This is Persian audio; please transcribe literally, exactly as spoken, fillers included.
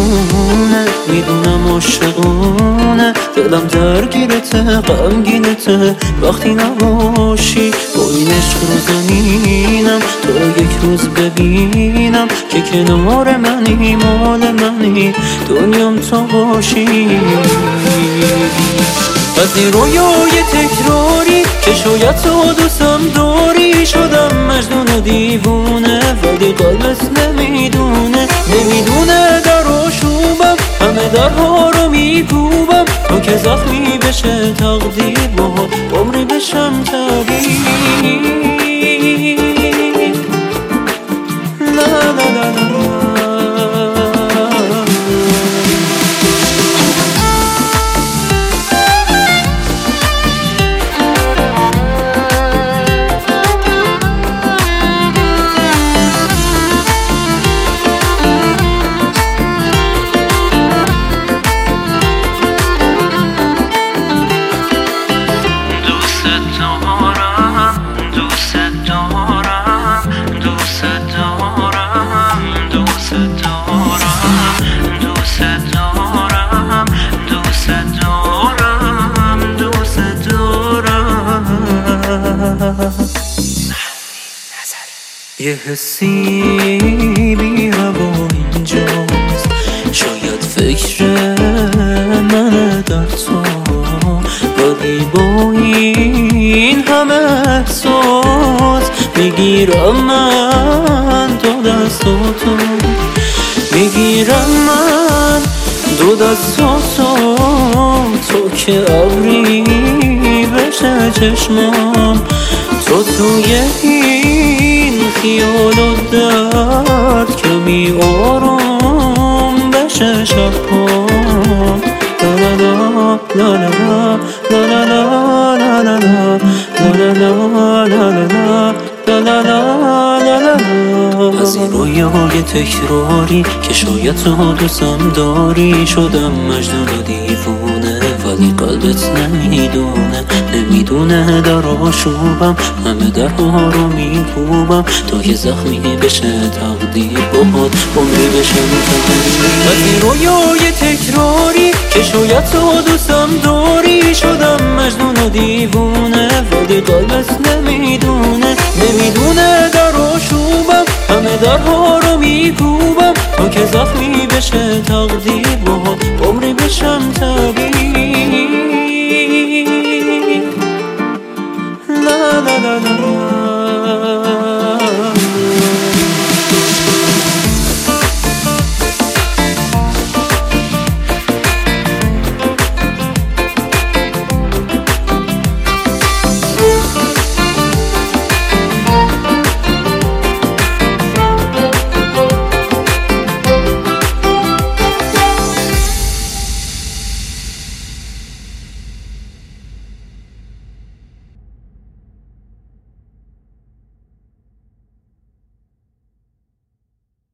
دیوونه، میدونم عاشقونه، دلم درگیرته غمگینته وقتی نباشی. با این عشق رو زمینم تا یک روز ببینم که کنار منی، مال منی، دنیام تو باشی. از این رویای تکراری که شاید تو دوستم داری، شدم مجنون و دیوونه ولی قلبت نمیدونه. نمیدونه در آشوبم همه درها رو میکوبم تا که زخمی بشه تقدیر، با عمری بشم تبیر. لا لا لا لا یه حسی بی هوا اینجاست، شاید فکر من در تو، ولی با این همه احساس میگیرم من دو دستاتو، میگیرم من دو دستاتو تو که ابری بشه چشمام، تو توی این خیال و درد که می آروم بشه شبام. لا لا لا لا لا لا لا لا لا لا لا لا لا لا. از این رویای تکراری که شاید تو دوستم داری، شدم مجنون و دیوونه ولی قلبت نمیدونه. نمیدونه در آشوبم همه درها رو میکوبم تا که زخمی بشه تقدیر، باهات عمری بشم تبیر. از این رویای تکراری که شاید تو دوستم داری، شدم مجنون و دیوونه ولی قلبت نمیدونه. نمیدونه در آشوبم همه درها رو میکوبم تا که زخمی بشه تقدیر، باهات عمری بشم تبیر.